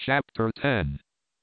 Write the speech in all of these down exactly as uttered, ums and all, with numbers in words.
Chapter ten.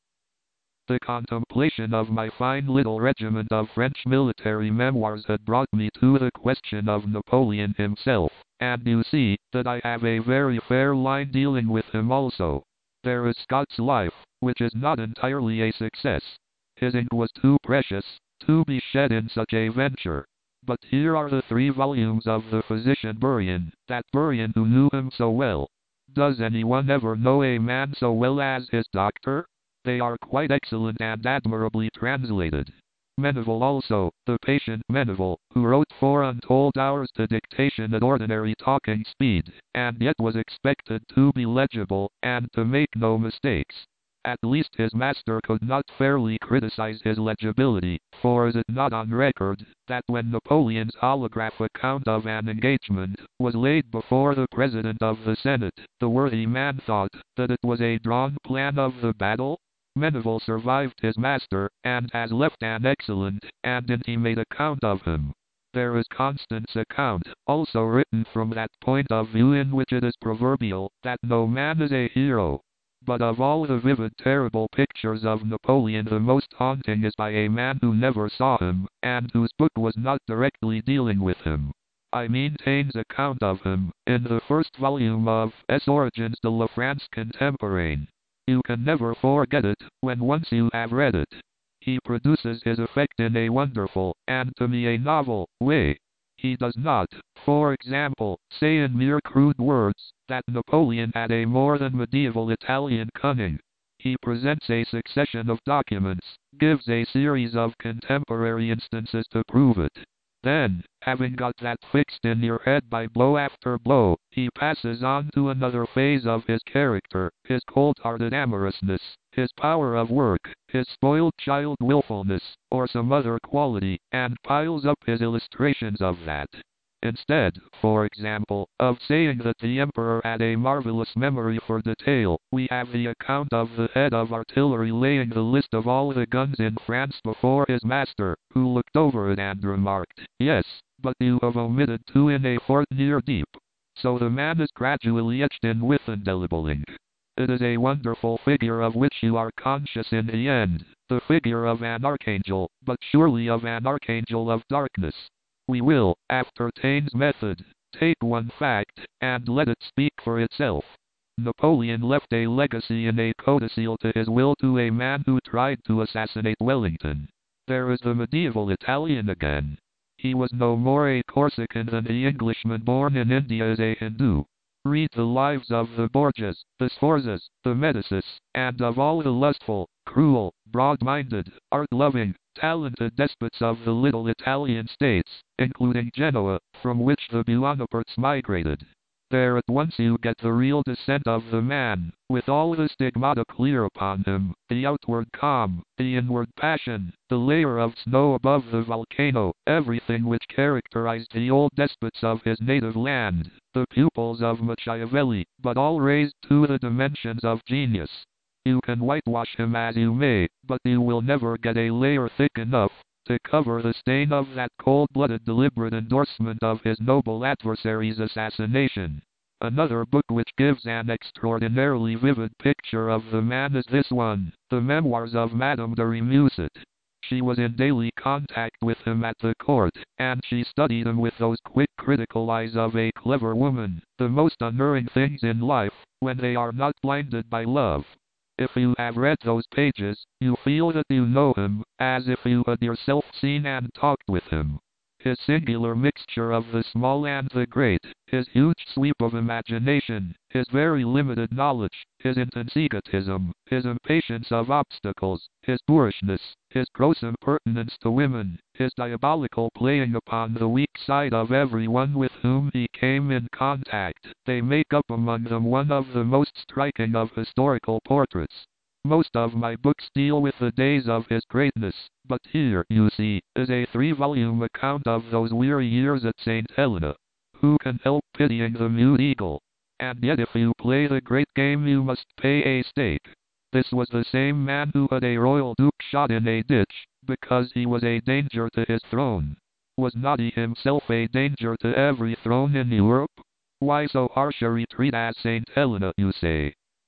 The contemplation of my fine little regiment of French military memoirs had brought me to the question of Napoleon himself, and you see that I have a very fair line dealing with him also. There is Scott's Life, which is not entirely a success. His ink was too precious to be shed in such a venture. But here are the three volumes of the physician Burian, that Burian who knew him so well. Does anyone ever know a man so well as his doctor? They are quite excellent and admirably translated. Menneval also, the patient Menneval, who wrote four untold hours to dictation at ordinary talking speed, and yet was expected to be legible, and to make no mistakes. At least his master could not fairly criticize his legibility, for is it not on record, that when Napoleon's holograph account of an engagement was laid before the President of the Senate, the worthy man thought that it was a drawn plan of the battle? Menneval survived his master, and has left an excellent and intimate account of him. There is Constant's account, also written from that point of view in which it is proverbial that no man is a hero. But of all the vivid terrible pictures of Napoleon, the most haunting is by a man who never saw him, and whose book was not directly dealing with him. I mean Taine's account of him, in the first volume of S. Origines de la France Contemporaine. You can never forget it, when once you have read it. He produces his effect in a wonderful, and to me a novel, way. He does not, for example, say in mere crude words, that Napoleon had a more than medieval Italian cunning. He presents a succession of documents, gives a series of contemporary instances to prove it. Then, having got that fixed in your head by blow after blow, he passes on to another phase of his character, his cold-hearted amorousness, his power of work, his spoiled child willfulness, or some other quality, and piles up his illustrations of that. Instead, for example, of saying that the Emperor had a marvelous memory for detail, we have the account of the head of artillery laying the list of all the guns in France before his master, who looked over it and remarked, "Yes, but you have omitted two in a fort near Dieppe." So the man is gradually etched in with indelible ink. It is a wonderful figure of which you are conscious in the end, the figure of an archangel, but surely of an archangel of darkness. We will, after Taine's method, take one fact, and let it speak for itself. Napoleon left a legacy in a codicil to his will to a man who tried to assassinate Wellington. There is the medieval Italian again. He was no more a Corsican than the Englishman born in India is a Hindu. Read the lives of the Borgias, the Sforzas, the Medicis, and of all the lustful, cruel, broad-minded, art-loving, talented despots of the little Italian states, including Genoa, from which the Buonapartes migrated. There at once you get the real descent of the man, with all the stigmata clear upon him, the outward calm, the inward passion, the layer of snow above the volcano, everything which characterized the old despots of his native land, the pupils of Machiavelli, but all raised to the dimensions of genius. You can whitewash him as you may, but you will never get a layer thick enough to cover the stain of that cold-blooded deliberate endorsement of his noble adversary's assassination. Another book which gives an extraordinarily vivid picture of the man is this one, The Memoirs of Madame de Remusat. She was in daily contact with him at the court, and she studied him with those quick critical eyes of a clever woman, the most unerring things in life, when they are not blinded by love. If you have read those pages, you feel that you know him, as if you had yourself seen and talked with him. His singular mixture of the small and the great, his huge sweep of imagination, his very limited knowledge, his intense egotism, his impatience of obstacles, his boorishness, his gross impertinence to women, his diabolical playing upon the weak side of everyone with whom he came in contact, they make up among them one of the most striking of historical portraits. Most of my books deal with the days of his greatness, but here, you see, is a three-volume account of those weary years at Saint Helena. Who can help pitying the mute eagle? And yet if you play the great game you must pay a stake. This was the same man who had a royal duke shot in a ditch, because he was a danger to his throne. Was not he himself a danger to every throne in Europe? Why so harsh a retreat as Saint Helena, you say?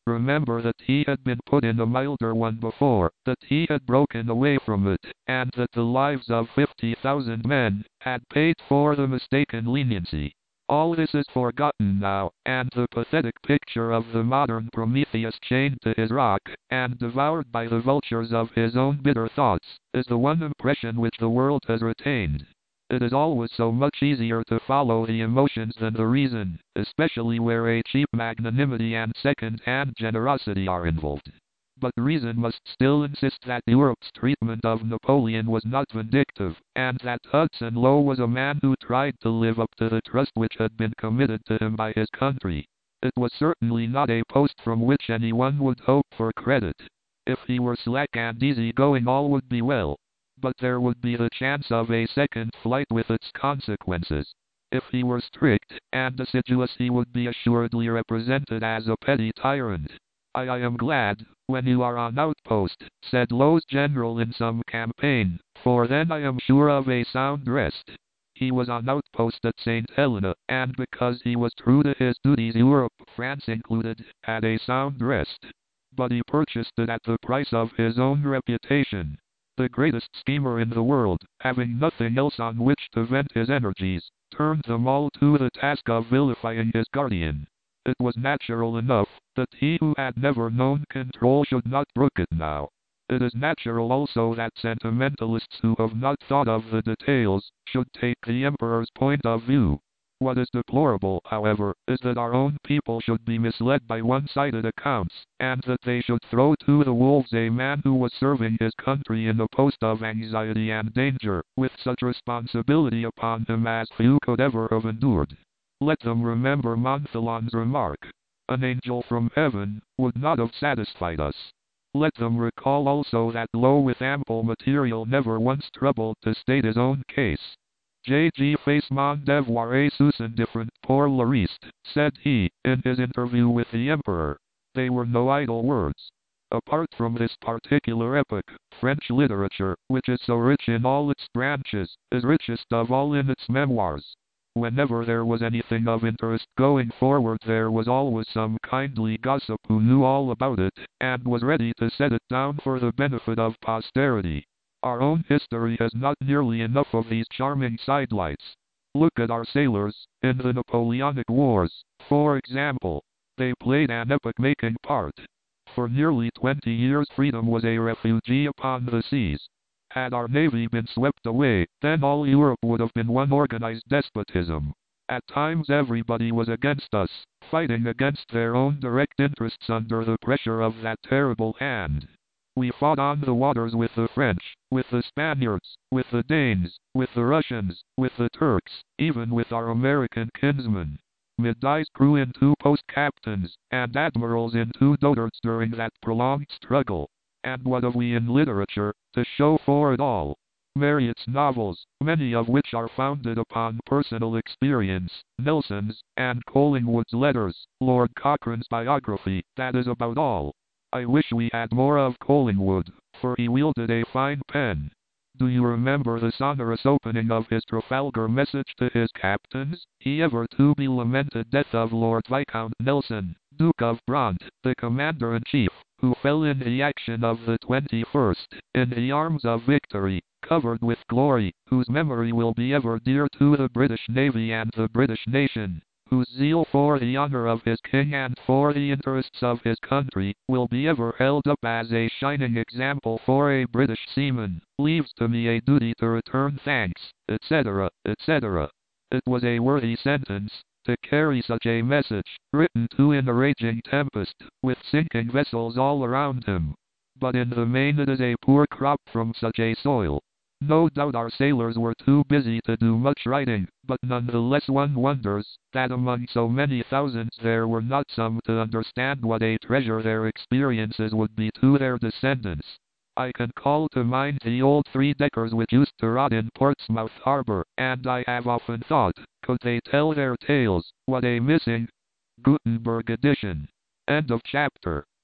Remember that he had been put in a milder one before, that he had broken away from it, and that the lives of fifty thousand men had paid for the mistaken leniency. All this is forgotten now, and the pathetic picture of the modern Prometheus chained to his rock, and devoured by the vultures of his own bitter thoughts, is the one impression which the world has retained. It is always so much easier to follow the emotions than the reason, especially where a cheap magnanimity and second-hand generosity are involved. But reason must still insist that Europe's treatment of Napoleon was not vindictive, and that Hudson Lowe was a man who tried to live up to the trust which had been committed to him by his country. It was certainly not a post from which anyone would hope for credit. If he were slack and easy-going, all would be well. But there would be the chance of a second flight with its consequences. If he were strict and assiduous, he would be assuredly represented as a petty tyrant. I, I am glad, when you are on outpost, said Lowe's general in some campaign, for then I am sure of a sound rest. He was on outpost at Saint Helena, and because he was true to his duties, Europe, France included, had a sound rest. But he purchased it at the price of his own reputation. The greatest schemer in the world, having nothing else on which to vent his energies, turned them all to the task of vilifying his guardian. It was natural enough that he who had never known control should not brook it now. It is natural also that sentimentalists who have not thought of the details should take the emperor's point of view. What is deplorable, however, is that our own people should be misled by one-sided accounts, and that they should throw to the wolves a man who was serving his country in a post of anxiety and danger, with such responsibility upon him as few could ever have endured. Let them remember Montholon's remark, "An angel from heaven would not have satisfied us." Let them recall also that Lowe, with ample material, never once troubled to state his own case. J G Facemont devoir être indifferent pour le reste, said he, in his interview with the emperor. They were no idle words. Apart from this particular epoch, French literature, which is so rich in all its branches, is richest of all in its memoirs. Whenever there was anything of interest going forward, there was always some kindly gossip who knew all about it, and was ready to set it down for the benefit of posterity. Our own history has not nearly enough of these charming sidelights. Look at our sailors, in the Napoleonic Wars, for example. They played an epoch-making part. For nearly twenty years freedom was a refugee upon the seas. Had our navy been swept away, then all Europe would have been one organized despotism. At times everybody was against us, fighting against their own direct interests under the pressure of that terrible hand. We fought on the waters with the French, with the Spaniards, with the Danes, with the Russians, with the Turks, even with our American kinsmen. Middies grew into post-captains, and admirals into dotards during that prolonged struggle. And what have we in literature to show for it all? Marryat's novels, many of which are founded upon personal experience, Nelson's, and Collingwood's letters, Lord Cochrane's biography, that is about all. I wish we had more of Collingwood, for he wielded a fine pen. Do you remember the sonorous opening of his Trafalgar message to his captains? The ever to be lamented death of Lord Viscount Nelson, Duke of Brant, the Commander-in-Chief, who fell in the action of the twenty-first, in the arms of victory, covered with glory, whose memory will be ever dear to the British Navy and the British nation, whose zeal for the honor of his king and for the interests of his country will be ever held up as a shining example for a British seaman, leaves to me a duty to return thanks, et cetera, et cetera. It was a worthy sentence, to carry such a message, written to in a raging tempest, with sinking vessels all around him. But in the main it is a poor crop from such a soil. No doubt our sailors were too busy to do much writing, but nonetheless one wonders that among so many thousands there were not some to understand what a treasure their experiences would be to their descendants. I can call to mind the old three-deckers which used to rot in Portsmouth Harbor, and I have often thought, could they tell their tales, what a missing Gutenberg edition. End of chapter.